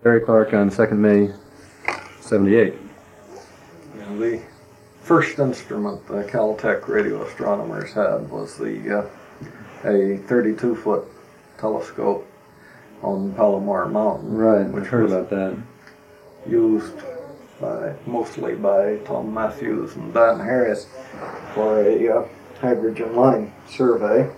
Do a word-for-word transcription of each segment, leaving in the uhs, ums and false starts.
Barry Clark on second May, seventy-eight. Yeah, the first instrument the Caltech radio astronomers had was the uh, a thirty-two foot telescope on Palomar Mountain. Right, I've heard about that. Used by, mostly by Tom Matthews and Dan Harris for a uh, hydrogen line survey.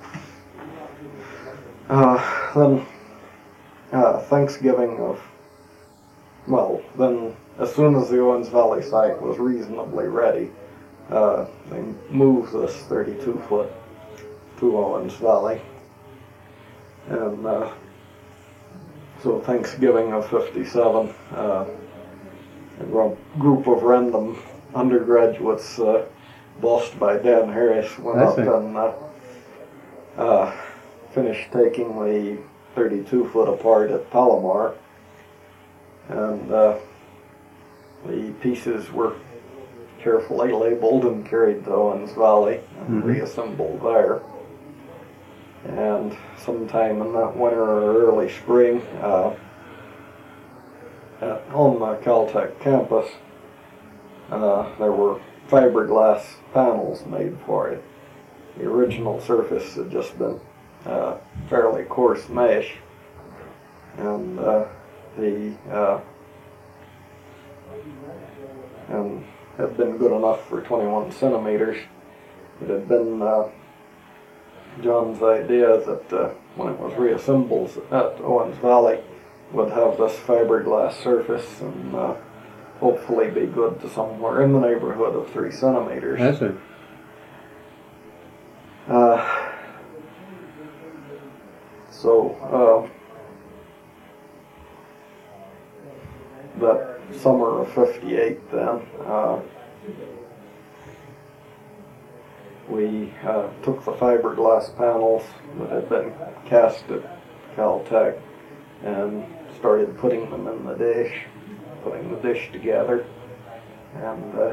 Uh, then uh, Thanksgiving of, well, then as soon as the Owens Valley site was reasonably ready, uh, they moved this thirty-two foot to Owens Valley. And uh, so Thanksgiving of fifty-seven, uh, a group of random undergraduates, uh, bossed by Dan Harris, went up and uh, uh, finished taking the thirty-two foot apart at Palomar, and uh, the pieces were carefully labeled and carried to Owens Valley and mm-hmm. reassembled there. And sometime in that winter or early spring, uh, at, on the Caltech campus, uh, there were fiberglass panels made for it. The original surface had just been uh, fairly coarse mesh, and uh, the uh, and had been good enough for twenty-one centimeters. It had been uh, John's idea that uh, when it was reassembled at Owens Valley, would have this fiberglass surface and uh, hopefully be good to somewhere in the neighborhood of three centimeters. That's it. Uh, so uh, that summer of fifty-eight, then uh, we uh, took the fiberglass panels that had been cast at Caltech and started putting them in the dish, putting the dish together, and uh,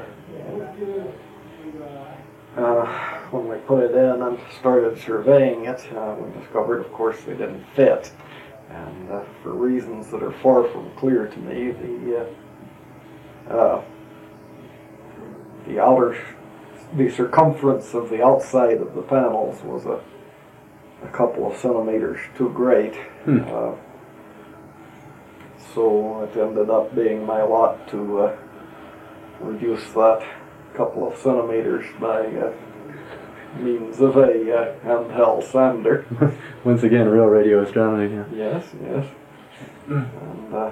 uh, when we put it in and started surveying it, uh, we discovered, of course, they didn't fit, and uh, for reasons that are far from clear to me, the uh, uh, the outer, the circumference of the outside of the panels was a a couple of centimeters too great. Hmm. Uh, So it ended up being my lot to uh, reduce that couple of centimeters by uh, means of a uh, handheld sander. Once again, real radio astronomy. Yeah. Yes, yes. And uh,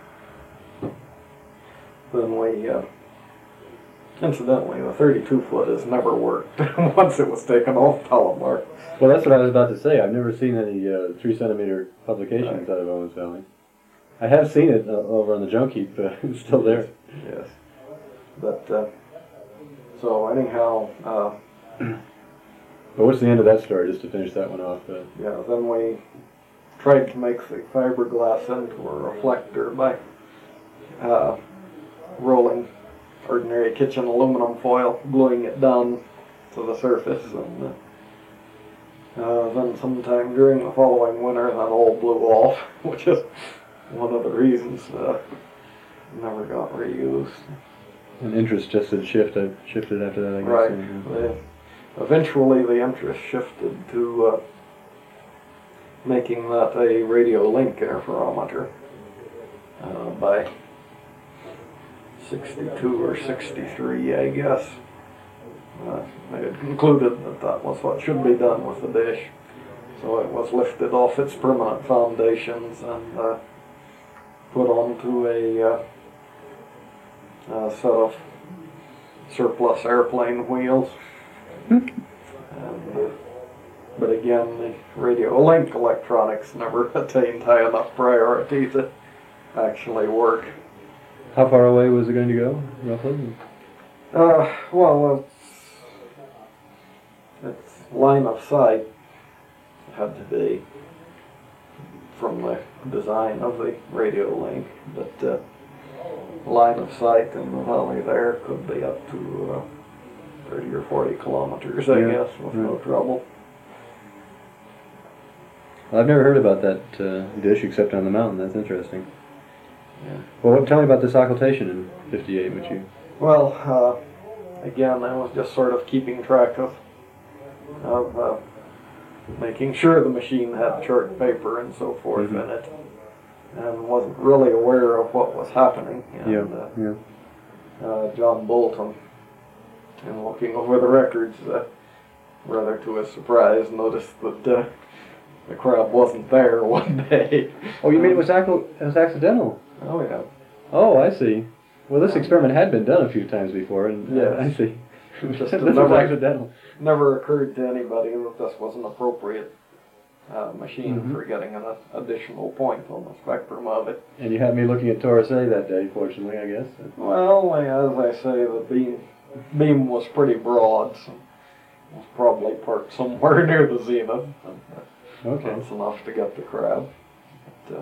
then we, uh, incidentally, the thirty-two foot has never worked once it was taken off Palomar. Well, that's what I was about to say. I've never seen any uh, three centimeter publications right. out of Owens Valley. I have seen it uh, over on the junk heap. Uh, it's still there. Yes. But, uh, so anyhow... Uh, but what's the end of that story, just to finish that one off? Uh, yeah, then we tried to make the fiberglass into a reflector by uh, rolling ordinary kitchen aluminum foil, gluing it down to the surface, and uh, uh, then sometime during the following winter that all blew off, which is one of the reasons uh, never got reused. And interest just had shifted, shifted after that, I guess. Right. Mm-hmm. The, eventually the interest shifted to uh, making that a radio link interferometer uh, by sixty-two or sixty-three, I guess. Uh, they had concluded that that was what should be done with the dish. So it was lifted off its permanent foundations and uh, put onto a, uh, a set of surplus airplane wheels. and, uh, but again, the radio link electronics never attained high enough priority to actually work. How far away was it going to go, roughly? Uh, well, it's, it's line of sight had to be from the design of the radio link, but uh, line of sight in the valley there could be up to uh, thirty or forty kilometers, I yeah. guess, with right. no trouble. Well, I've never heard about that uh, dish except on the mountain. That's interesting. Yeah. Well, tell me about this occultation in fifty-eight, which you... Well, uh, again, I was just sort of keeping track of, of uh, making sure the machine had chart paper and so forth Mhm. in it, and wasn't really aware of what was happening. And, Yeah, uh, yeah. uh, John Bolton, in looking over the records, uh, rather to his surprise, noticed that uh, the crab wasn't there one day. Oh, you mean it was, acc- it was accidental? Oh, yeah. Oh, I see. Well, this experiment had been done a few times before, and Yes. uh, I see. Just this never- was accidental. Never occurred to anybody that this was an appropriate uh, machine Mhm. for getting an additional point on the spectrum of it. And you had me looking at Taurus A that day, fortunately, I guess. Well, as I say, the beam beam was pretty broad, so it was probably parked somewhere near the zenith. Okay. That's enough to get the crab. But, uh,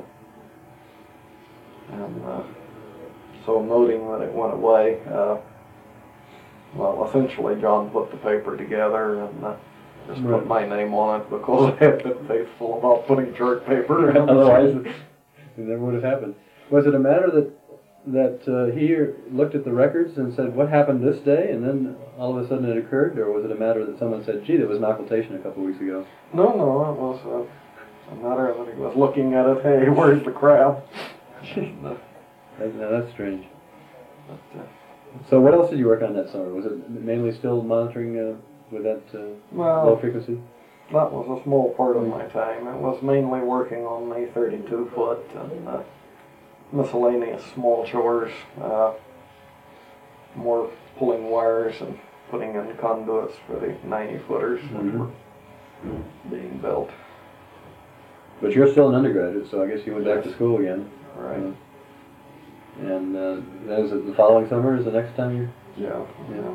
and uh, so noting that it went away, uh, well, essentially John put the paper together and uh, just Right. put my name on it because I had been faithful about putting chart paper in. Otherwise, it never would have happened. Was it a matter that that uh, he looked at the records and said, what happened this day, and then all of a sudden it occurred, or was it a matter that someone said, gee, there was an occultation a couple of weeks ago? No, no, it was uh, a matter that he was looking at it. Hey, where's the crab? And, uh, That, now that's strange. but, uh, So what else did you work on that summer? Was it mainly still monitoring uh, with that uh, well, low frequency? that was a small part of my time. It was mainly working on the thirty-two foot and uh, miscellaneous small chores, uh, more pulling wires and putting in conduits for the ninety footers that Mhm. were being built. But you're still an undergraduate, so I guess you went back Yes. to school again. Right. Uh, and uh, that was it the following summer is the next time you... Yeah. Yeah. yeah.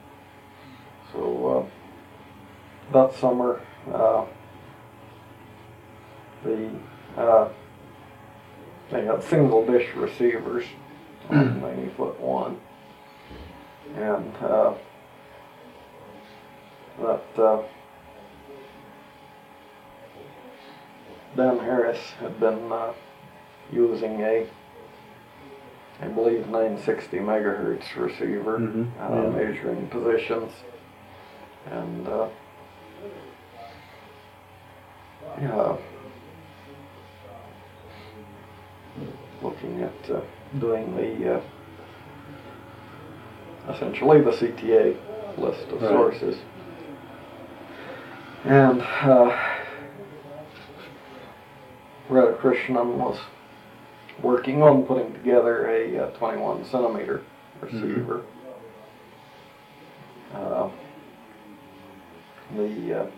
So uh, that summer, uh, the uh, they had single dish receivers on ninety foot one, and uh, that uh, Dan Harris had been uh, using a, I believe, nine sixty megahertz receiver, Mhm, uh, yeah. measuring positions, and uh, yeah, looking at uh, doing the uh, essentially the C T A list of Right. sources, and uh, Radhakrishnan was working on putting together a uh, twenty-one centimeter receiver. Uh, the uh,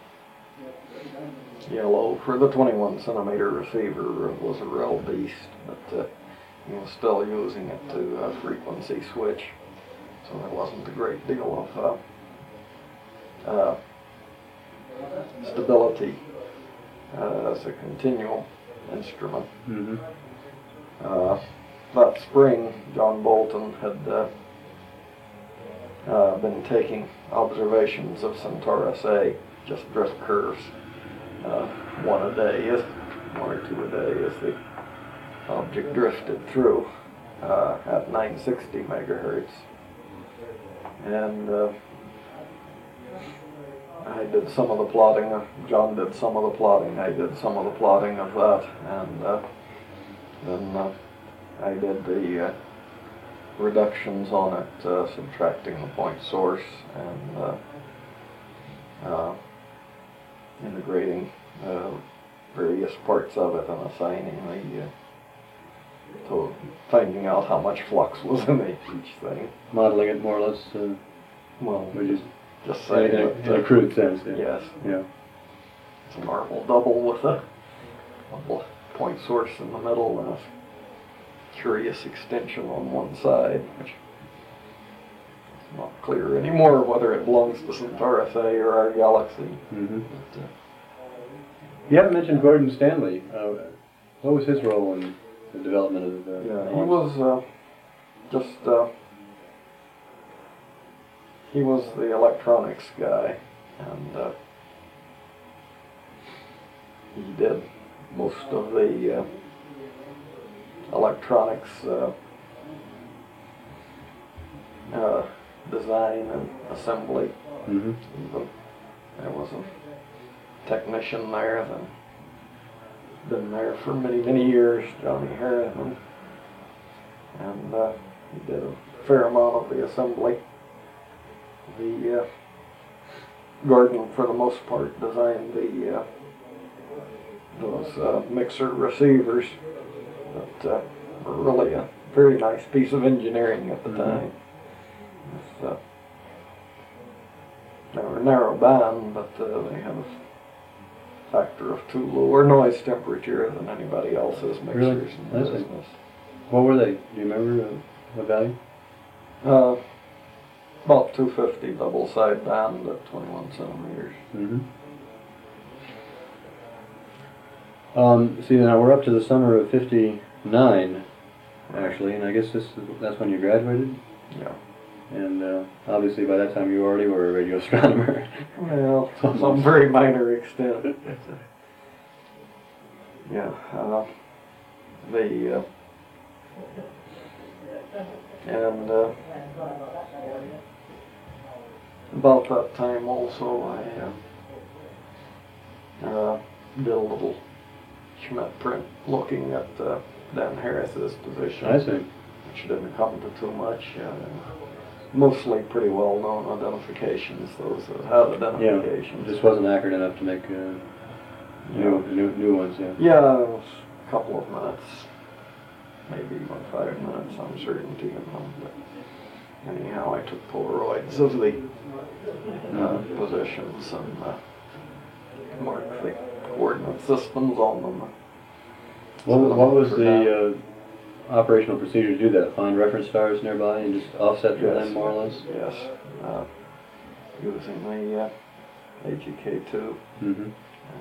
yellow for the twenty-one centimeter receiver was a real beast, but uh, he was still using it to uh, frequency switch, so there wasn't a great deal of uh, uh, stability uh, as a continuum instrument. Mm-hmm. Uh, that spring, John Bolton had uh, uh, been taking observations of Centaurus A, just drift curves, uh, one a day, as, one or two a day as the object drifted through uh, at nine sixty megahertz. And uh, I did some of the plotting, uh, John did some of the plotting, I did some of the plotting of that, and uh, then uh, I did the uh, reductions on it, uh, subtracting the point source and uh, uh, integrating uh, various parts of it and assigning the, uh, to finding out how much flux was in each thing. Modeling it more or less, uh, Well, would you just say saying in a, that, in a uh, crude sense? Yeah. yes, Yeah. it's a marble double with a, a bl- point source in the middle and a curious extension on one side, which is not clear anymore whether it belongs to Centaurus A or our galaxy. Mm-hmm. But, uh, You haven't mentioned Gordon Stanley. Uh, what was his role in the development of the? yeah, he was uh, just uh, he was the electronics guy, and uh, he did most of the uh, electronics uh, uh, design and assembly. Mm-hmm. Even there was a technician there that been there for many, many years, Johnny Harriman, and uh, he did a fair amount of the assembly. The uh, Gordon, for the most part, designed the uh, those uh, mixer receivers that uh, were really a very nice piece of engineering at the Mm-hmm. time. It's, uh, they were narrow band, but uh, they had a factor of two lower noise temperature than anybody else's mixers Really? in the That's it. business. What were they? Do you remember uh, what value? Uh, about two fifty double side band at twenty-one centimeters. Mm-hmm. Um, see, now we're up to the summer of fifty-nine, actually, and I guess this that's when you graduated. Yeah. And uh, obviously by that time you already were a radio astronomer. Well, to some very minor extent. Yeah. Uh, the uh, and uh, about that time also I uh, uh, did a little Schmidt print looking at uh, Dan Harris's position. I see. Which didn't come to too much. Uh, mostly pretty well known identifications, those that had Yeah, identifications. just wasn't accurate enough to make uh, new, new new ones. Yeah. Yeah, it was a couple of minutes, maybe even five minutes uncertainty in them. But anyhow, I took Polaroids of the uh, positions and uh, marked the coordinate systems on them. What, So what was for the uh, operational procedure to do that? Find reference stars nearby and just offset from Yes. them more or less? Yes, uh, using the uh, A G K two. Mm-hmm. And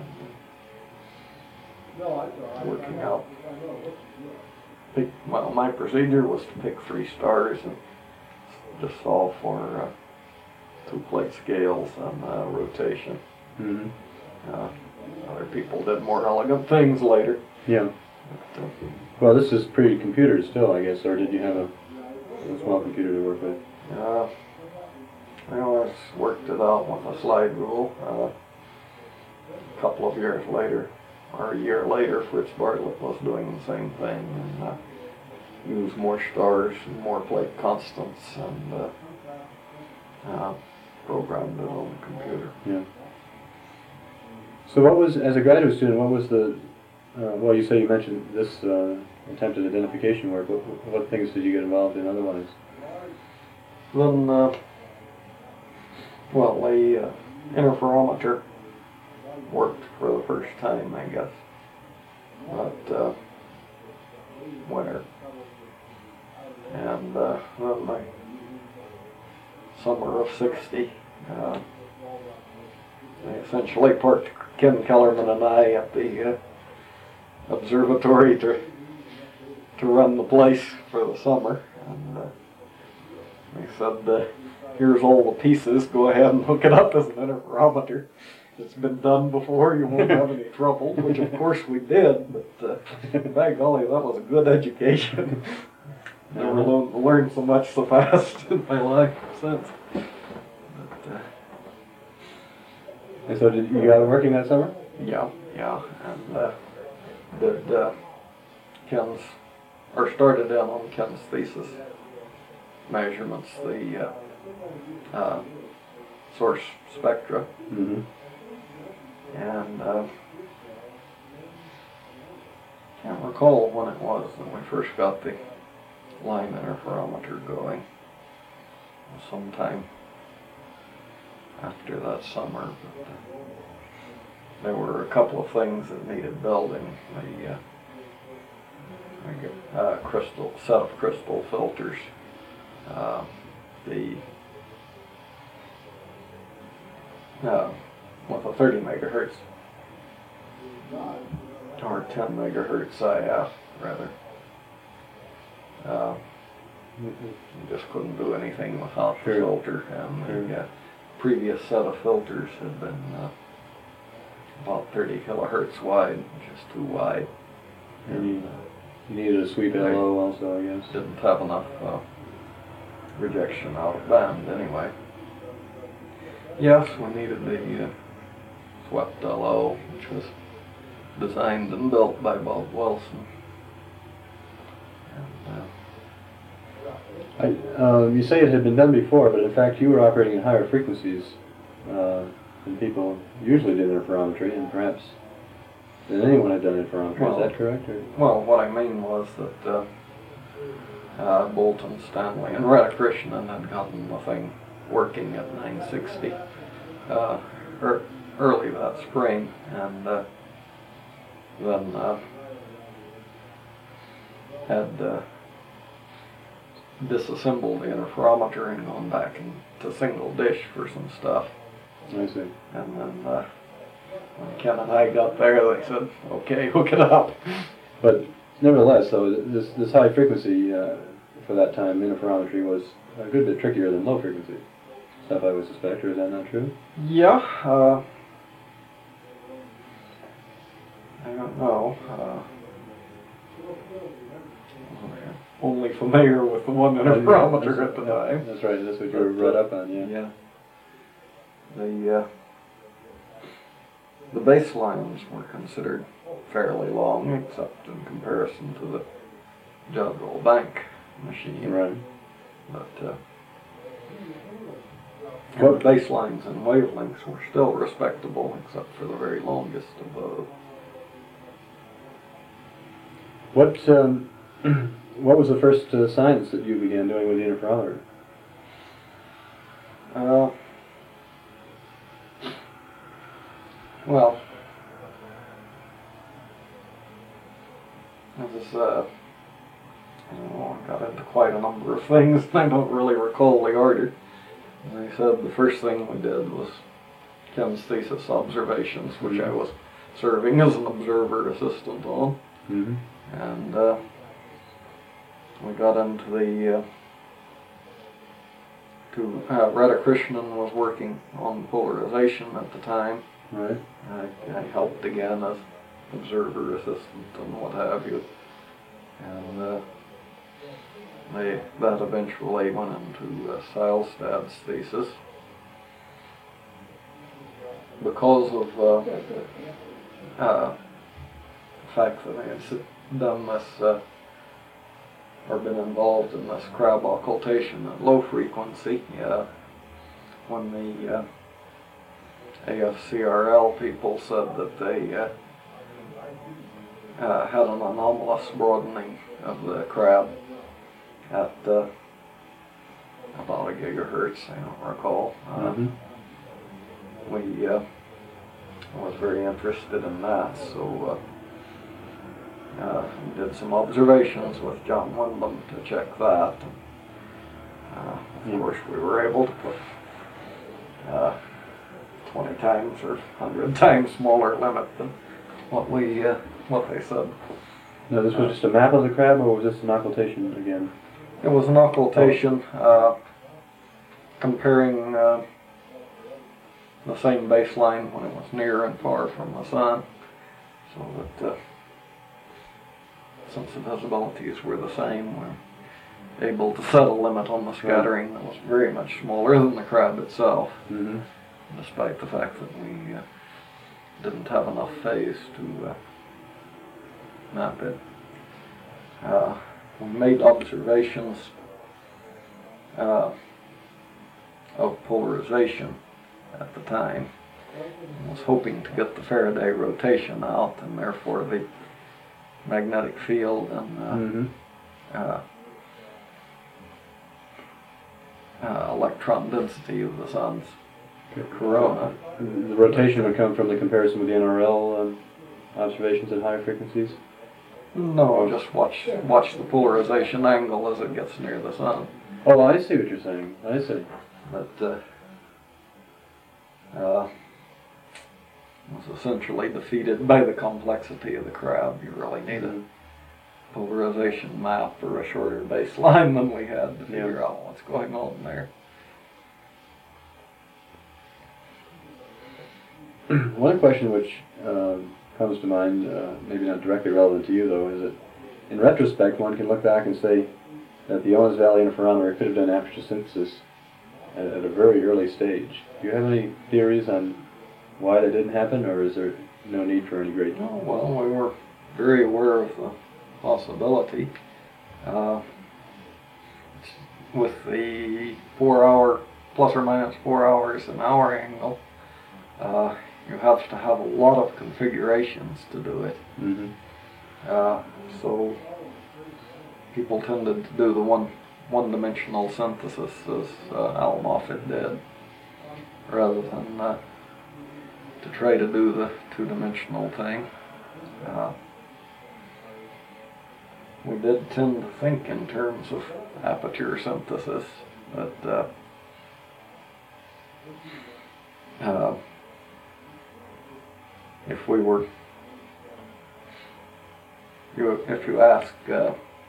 working out. Pick, well, my procedure was to pick three stars and just solve for uh, two plate scales and uh, rotation. Mm-hmm. Uh, other people did more elegant things later. Yeah. But, uh, Well, this is pre-computer still, I guess, or did you have a, a small computer to work with? uh, I always worked it out with a slide rule. Uh, a couple of years later, or a year later, Fritz Bartlett was doing the same thing and uh, used more stars and more plate constants and uh, uh, programmed it on the computer. Yeah. So what was, as a graduate student, what was the, uh, well, you say you mentioned this uh, attempted identification work. What, what things did you get involved in otherwise? Then, uh, well, the uh, interferometer worked for the first time, I guess, that uh, winter. And uh, then my summer of sixty, uh, I essentially parked Ken Kellerman and I at the uh, observatory to to run the place for the summer. And uh, they said, uh, here's all the pieces, go ahead and hook it up as an interferometer. It's been done before, you won't have any trouble, which of course we did, but uh, by golly, that was a good education. Never learned, learned so much so fast in my life since. But, uh, And so did you got working that summer? yeah, yeah, and uh, did uh, Ken's, or started in on Ken's thesis measurements, the uh, uh, source spectra. Mm-hmm. And uh, can't recall when it was when we first got the line interferometer going. Sometime after that summer. But, uh, there were a couple of things that needed building. The uh, I uh, crystal set of crystal filters. Uh, the uh, with a thirty megahertz or ten megahertz I F rather. Uh, you just couldn't do anything without the Sure. filter, and Sure. the uh, previous set of filters had been uh, about thirty kilohertz wide, which is too wide. And you, You needed a sweep L O also, I guess. Didn't have enough uh, rejection out of band anyway. Yes, we needed the uh, swept L O, which was designed and built by Bob Wilson. And, uh, I, um, you say it had been done before, but in fact you were operating at higher frequencies uh, than people usually did interferometry, and perhaps than anyone had done interferometry. Well, Is that correct? Or? Well, what I mean was that uh, uh, Bolton, Stanley, and Radhakrishnan had gotten the thing working at nine sixty uh, er, early that spring, and uh, then uh, had uh, disassembled the interferometer and gone back into single dish for some stuff. I see. And then uh, when Ken and I got there, they said, "Okay, hook it up." But nevertheless, though, this this high frequency uh, for that time interferometry was a good bit trickier than low frequency stuff, I would suspect. Or is that not true? Yeah. Uh, I don't know. Uh, only familiar with the one interferometer at the time. That's right. That's what you were brought up on. Yeah. Yeah. The uh, the baselines were considered fairly long, except in comparison to the Jodrell Bank machine. Right. But uh, what baselines and wavelengths were still respectable, except for the very longest of those. What um, what was the first uh, science that you began doing with the interferometer? Uh, well, it was, uh, I don't know, I got into quite a number of things, and I don't really recall the order. As I said, the first thing we did was Ken's thesis observations, which I was serving as an observer assistant on. Mm-hmm. And uh, we got into the, uh, to, uh, Radhakrishnan was working on polarization at the time. Right. I, I helped again as observer assistant and what have you. And uh, they, that eventually went into uh, Seilstad's thesis. Because of uh, uh, the fact that I had done this, uh, or been involved in this crab occultation at low frequency, uh, when the uh, A F C R L people said that they uh, uh, had an anomalous broadening of the crab at uh, about a gigahertz, I don't recall. Uh, Mm-hmm. We uh, was very interested in that, so uh, uh, we did some observations with John Windham to check that. Uh, of Yeah. course, we were able to put uh, twenty times or one hundred times smaller limit than what we uh, what they said. No, this was just a map of the crab, or was this an occultation again? It was an occultation uh, comparing uh, the same baseline when it was near and far from the sun, so that uh, since the visibilities were the same, we're able to set a limit on the scattering that was very much smaller than the crab itself, Mm-hmm. despite the fact that we uh, didn't have enough phase to uh, map it. Uh, we made observations uh, of polarization at the time. I was hoping to get the Faraday rotation out, and therefore the magnetic field and uh, Mm-hmm. uh, uh, electron density of the sun's corona. The rotation would come from the comparison with the N R L um, observations at higher frequencies? No, just watch watch the polarization angle as it gets near the sun. Oh, I see what you're saying. I see. But uh, uh, was essentially defeated by the complexity of the crab. You really need a polarization map or a shorter baseline than we had to figure Yeah. out what's going on there. One question which um, comes to mind, uh, maybe not directly relevant to you though, is that in retrospect, one can look back and say that the Owens Valley interferometer could have done aperture synthesis at, at a very early stage. Do you have any theories on why that didn't happen, or is there no need for any great... Oh, well, we were very aware of the possibility. Uh, with the four hour, plus or minus four hours an hour angle, uh, you have to have a lot of configurations to do it. Mm-hmm. Uh, so people tended to do the one one-dimensional synthesis as uh, Al Moffat did, rather than uh, to try to do the two-dimensional thing. Uh, we did tend to think in terms of aperture synthesis, but uh, uh, if we were, you, if you ask, uh,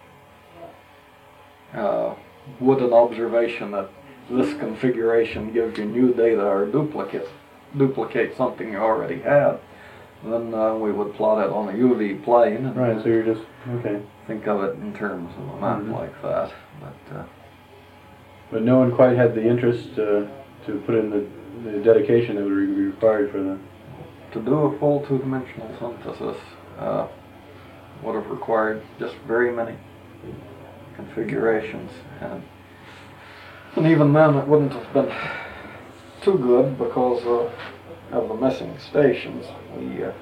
uh, would an observation that this configuration gives you new data or duplicate duplicate something you already had, then uh, we would plot it on a U V plane and Right, so you're just, okay. think of it in terms of a map Mhm. like that. But uh, But no one quite had the interest uh, to put in the, the dedication that would be required for the... to do a full two-dimensional synthesis uh, would have required just very many configurations, and, and even then it wouldn't have been too good because uh, of the missing stations. We uh,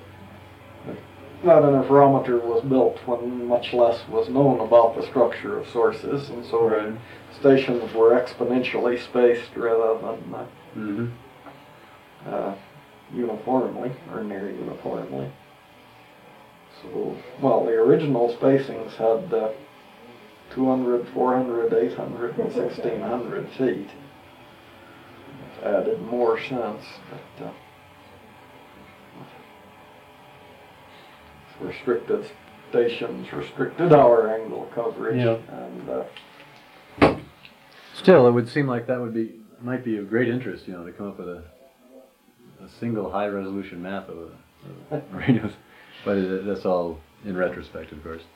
that interferometer was built when much less was known about the structure of sources, and so Right. stations were exponentially spaced rather than uh, Mm-hmm. uh, uniformly or near uniformly. So, well, the original spacings had uh, two hundred, four hundred, eight hundred, and sixteen hundred feet. It added more sense, but uh, restricted stations, restricted hour angle coverage, Yeah. and uh, Still, it would seem like that would be, might be of great interest, you know, to come up with a, a single high-resolution map of, a, of radios. But it, that's all in retrospect, of course.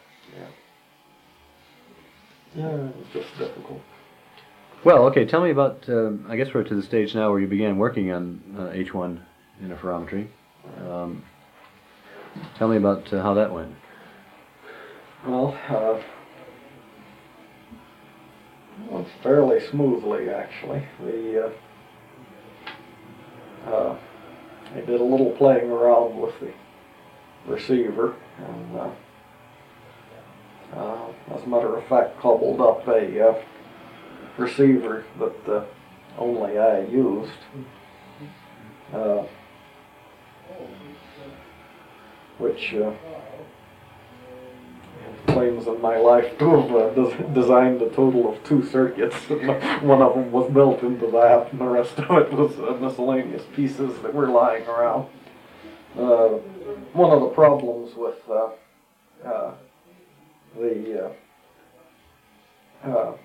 yeah, yeah, it's just difficult. Well, okay, tell me about, um, I guess we're to the stage now where you began working on uh, H one interferometry. Um, tell me about uh, how that went. Well, uh, went fairly smoothly, actually. We uh, uh, I did a little playing around with the receiver, and uh, uh, as a matter of fact, cobbled up a uh, receiver that uh, only I used. Uh, which uh, claims in my life to have uh, des designed a total of two circuits. One of them was built into that, and the rest of it was uh, miscellaneous pieces that were lying around. Uh, one of the problems with uh, uh, the uh, uh,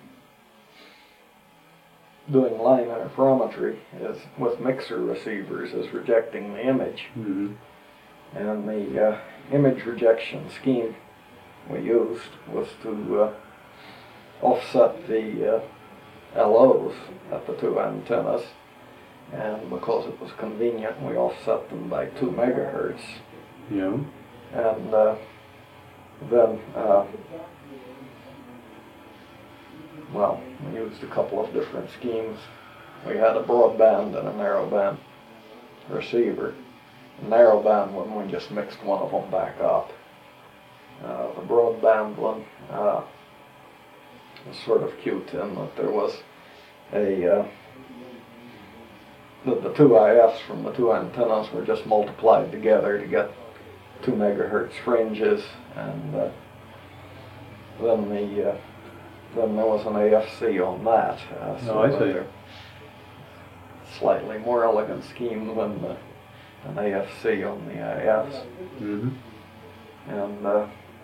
doing line interferometry is with mixer receivers is rejecting the image. Mm-hmm. And the uh, image rejection scheme we used was to uh, offset the uh, L Os at the two antennas, and because it was convenient, we offset them by two megahertz. Yeah. And uh, then, uh, well, we used a couple of different schemes. We had a broadband and a narrowband receiver. Narrowband one, we just mixed one of them back up. Uh, the broadband one uh, was sort of cute in that there was a, uh, the, the two I Fs from the two antennas were just multiplied together to get two megahertz fringes, and uh, then the uh, then there was an A F C on that. Uh, so Oh, I see. Slightly more elegant scheme than the an A F C on the I Fs. Mm-hmm. And, uh,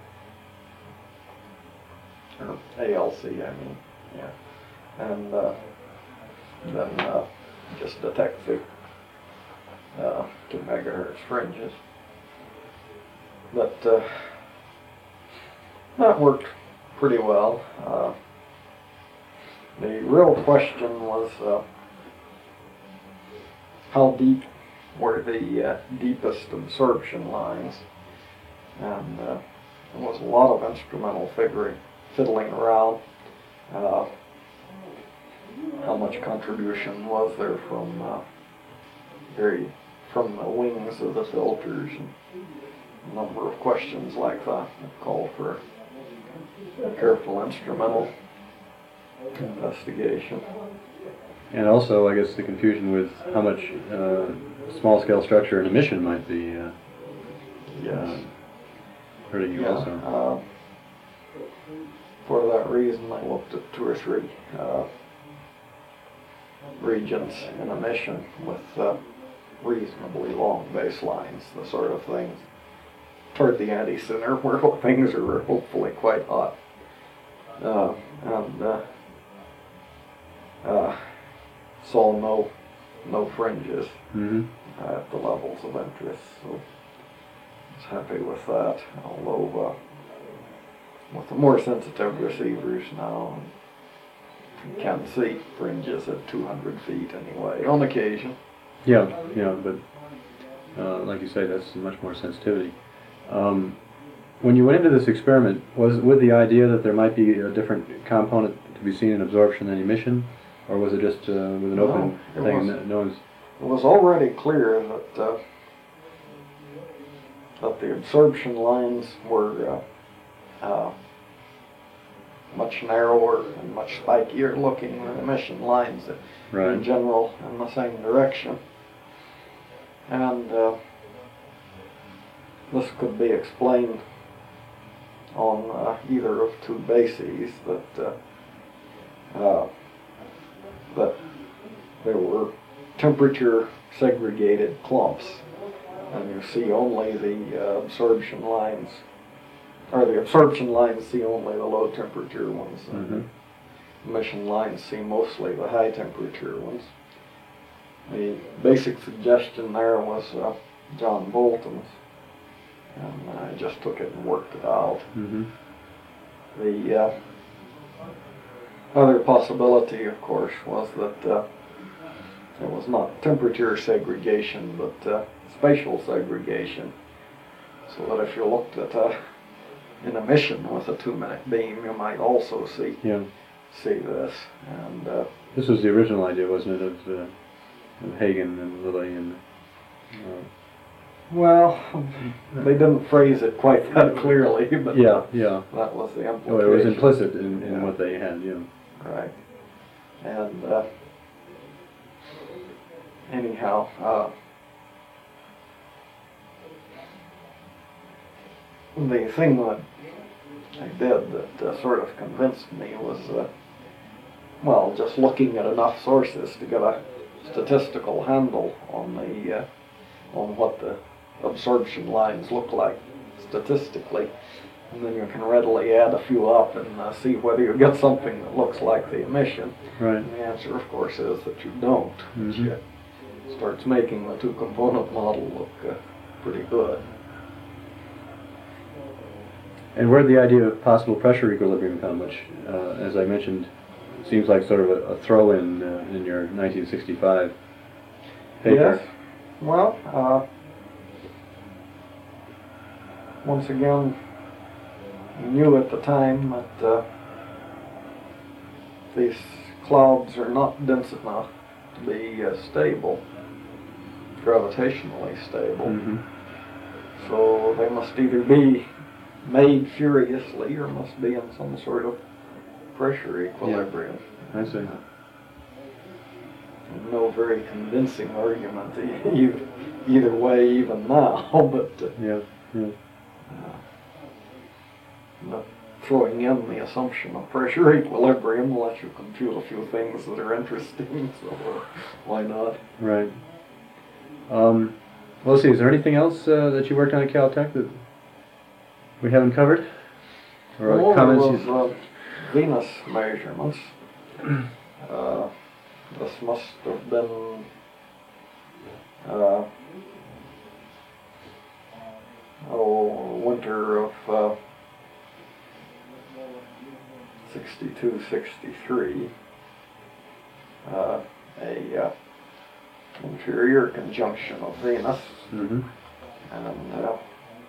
or A L C, I mean, yeah. And uh, then uh, just detect the uh, two megahertz fringes. But uh, that worked pretty well. Uh, the real question was uh, how deep were the uh, deepest absorption lines, and uh, there was a lot of instrumental figuring, fiddling around. Uh, how much contribution was there from uh, very from the wings of the filters, and a number of questions like that that called for a careful instrumental investigation. And also, I guess, the confusion with how much uh, small-scale structure and emission might be uh, Yes. uh, hurting you Yeah. also. Uh, for that reason, I looked at two or three uh, regions in emission with uh, reasonably long baselines, the sort of things toward the anti-center where things are hopefully quite hot. Uh, and uh, uh, saw no no fringes Mm-hmm. uh, at the levels of interest, so I was happy with that. Although uh, with the more sensitive receivers now, you can see fringes at two hundred feet anyway, on occasion. Yeah, yeah, but uh, like you say, that's much more sensitivity. Um, when you went into this experiment, was it with the idea that there might be a different component to be seen in absorption and emission, or was it just uh, with an open No, it thing? was- that no one's It was already clear that uh, that the absorption lines were uh, uh, much narrower and much spikier looking than emission lines in right. general in the same direction. And uh, this could be explained on uh, either of two bases, that uh, uh, that there were temperature segregated clumps, and you see only the uh, absorption lines, or the absorption lines see only the low temperature ones, and Mm-hmm. the emission lines see mostly the high temperature ones. The basic suggestion there was uh, John Bolton's, and I just took it and worked it out. Mm-hmm. The uh, other possibility, of course, was that uh, it was not temperature segregation, but uh, spatial segregation. So that if you looked at uh, an emission with a two-minute beam, you might also see Yeah. see this. And uh, This was the original idea, wasn't it, of, uh, of Hagen and Lilly and. Uh, well, they didn't phrase it quite that clearly, but yeah, yeah. that was the implication. Oh, it was implicit in, in Yeah. what they had. Yeah. Right. And uh, anyhow, uh, the thing that I did that uh, sort of convinced me was, uh, well, just looking at enough sources to get a statistical handle on the uh, on what the absorption lines look like statistically, and then you can readily add a few up and uh, see whether you get something that looks like the emission. Right. And the answer, of course, is that you don't. Mhm. Which uh, starts making the two-component model look uh, pretty good. And where did the idea of possible pressure equilibrium come, which, uh, as I mentioned, seems like sort of a, a throw-in uh, in your nineteen sixty-five paper? Yes. Well, uh, once again, we knew at the time that uh, these clouds are not dense enough to be uh, stable, gravitationally stable. Mm-hmm. So they must either be made furiously or must be in some sort of pressure equilibrium. I see. No very convincing argument e- either way, even now, but uh, Yeah, yeah. but throwing in the assumption of pressure equilibrium will let you compute a few things that are interesting, so uh, why not? Right. Um, well, let's see, is there anything else uh, that you worked on at Caltech that we haven't covered? Or uh, Well, there comments? was you- uh, Venus measurements. Uh, this must have been uh, oh, winter of uh, sixty-two, sixty-three, uh, a uh, inferior conjunction of Venus, Mm-hmm. and uh,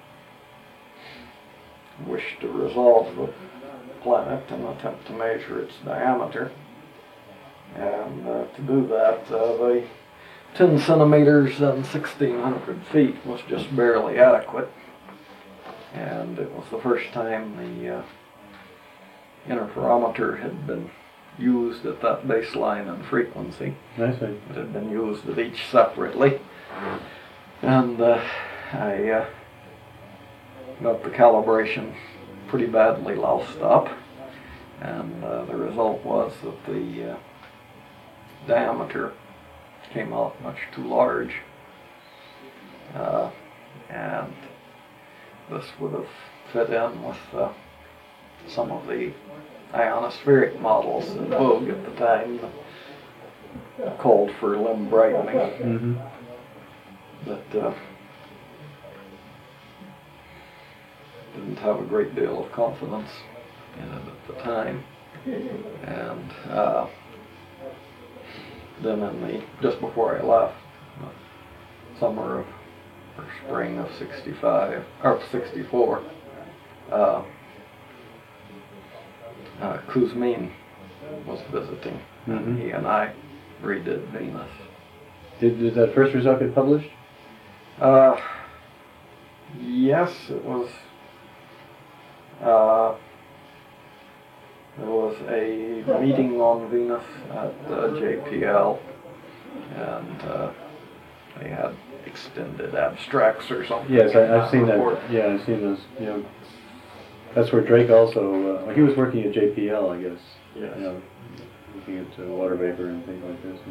wished to resolve the planet and attempt to measure its diameter. And uh, to do that, uh, the ten centimeters and sixteen hundred feet was just barely adequate. And it was the first time the uh, interferometer had been used at that baseline and frequency. I see. It had been used at each separately. And uh, I uh, got the calibration pretty badly loused up. And uh, the result was that the uh, diameter came out much too large. Uh, and this would have fit in with uh, some of the ionospheric models in vogue at the time that called for limb brightening. Mm-hmm. But uh, didn't have a great deal of confidence in it at the time. And uh, then in the, just before I left, the summer of, or spring of sixty-five, or sixty-four, uh, uh, Kuzmin was visiting, and Mm-hmm. he and I redid Venus. Did, did that first result get published? Uh, yes, it was. Uh, there was a meeting on Venus at uh, J P L, and uh, they had extended abstracts or something. Yes, I, I've seen Report. that. Yeah, I've seen those. You know, that's where Drake also. Uh, he was working at J P L, I guess. Yes. You know, looking at uh, water vapor and things like this.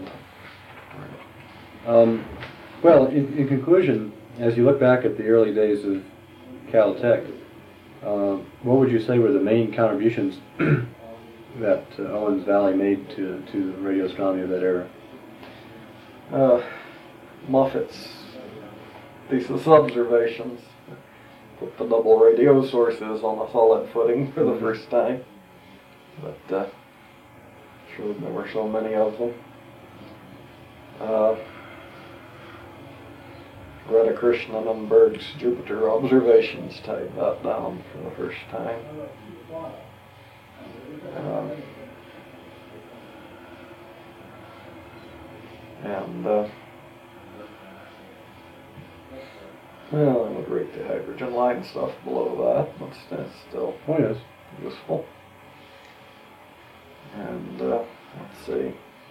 Um, well, in, in conclusion, as you look back at the early days of Caltech, uh, what would you say were the main contributions that uh, Owens Valley made to to radio astronomy of that era? Uh, Moffat's thesis observations put the double radio sources on a solid footing for the first time, but uh, showed there were so many of them. Uh, Radhakrishnan and Berg's Jupiter observations tied that down for the first time. Um, and uh, well, I would rate the hydrogen line stuff below that, but that's still Oh yes. useful. And uh, let's see.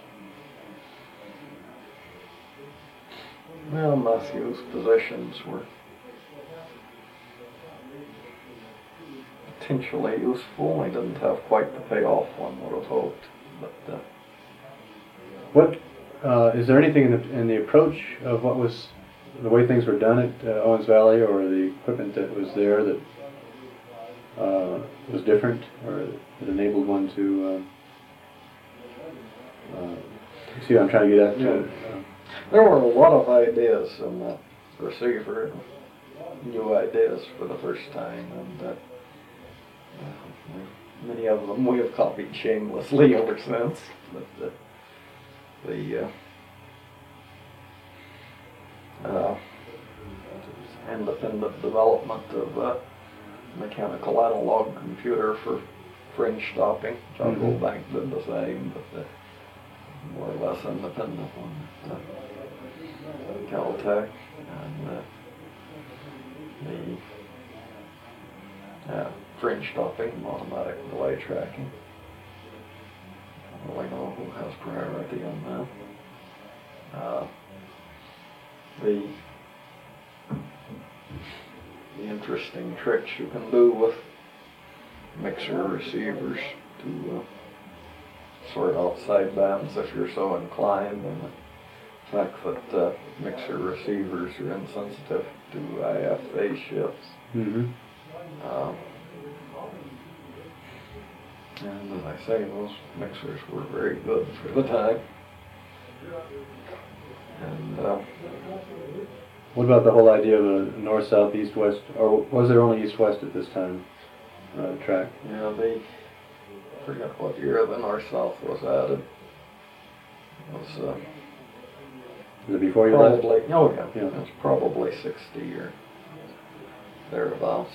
Well, Matthew's positions were potentially useful. He didn't have quite the payoff one would have hoped, but uh, What uh, is there anything in the in the approach of what was the way things were done at uh, Owens Valley, or the equipment that was there that uh, was different, or that enabled one to? Uh, uh, see what I'm trying to get at? Yeah. Uh, there were a lot of ideas in the receiver, new ideas for the first time, and uh, many of them we have copied shamelessly ever since. But uh, the uh, uh, independent development of a mechanical analog computer for fringe stopping. John Mhm. Goldbank did the same, but the more or less independent one at uh, Caltech, and uh, the uh, fringe stopping, automatic delay tracking. I don't really know who has priority on that. Uh, the the interesting tricks you can do with mixer receivers to uh, sort out sidebands if you're so inclined, and the fact that uh, mixer receivers are insensitive to I F phase shifts. mm-hmm. Um, and as I say, those mixers were very good for the time. And uh, What about the whole idea of a north, south, east, west, or was there only east, west at this time uh, track? you know, the I forget what year the North-South was added. It was uh, Was it before you left? probably, oh yeah, Yeah. it was probably sixty or thereabouts.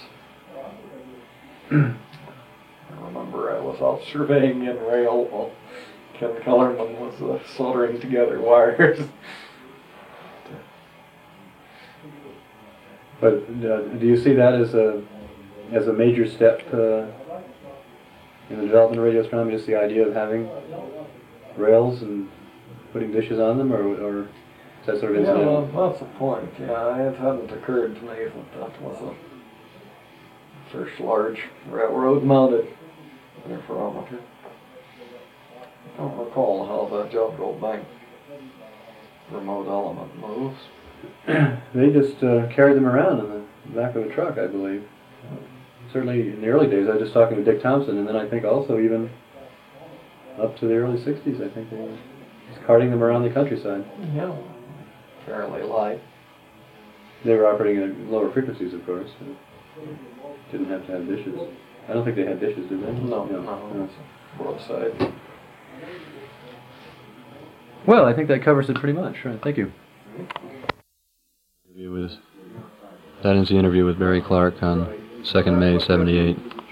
I remember I was out surveying in rail while Ken Kellerman was uh, soldering together wires. But uh, do you see that as a as a major step uh, in the development of radio astronomy? Just the idea of having rails and putting dishes on them, or, or is that sort of Yeah, incidental? well, that's the point. Yeah, it hadn't occurred to me that that was a first large railroad-mounted interferometer. I don't recall how the Jodrell Bank remote element moves. They just uh, carried them around in the back of a truck, I believe. Certainly in the early days, I was just talking to Dick Thompson, and then I think also even up to the early sixties, I think they were just carting them around the countryside. Yeah, fairly light. They were operating at lower frequencies, of course. Didn't have to have dishes. I don't think they had dishes, did they? No, no. no, it's broadside. Well, I think that covers it pretty much. Right. Thank you. With, that ends the interview with Barry Clark on second of May, seventy-eight.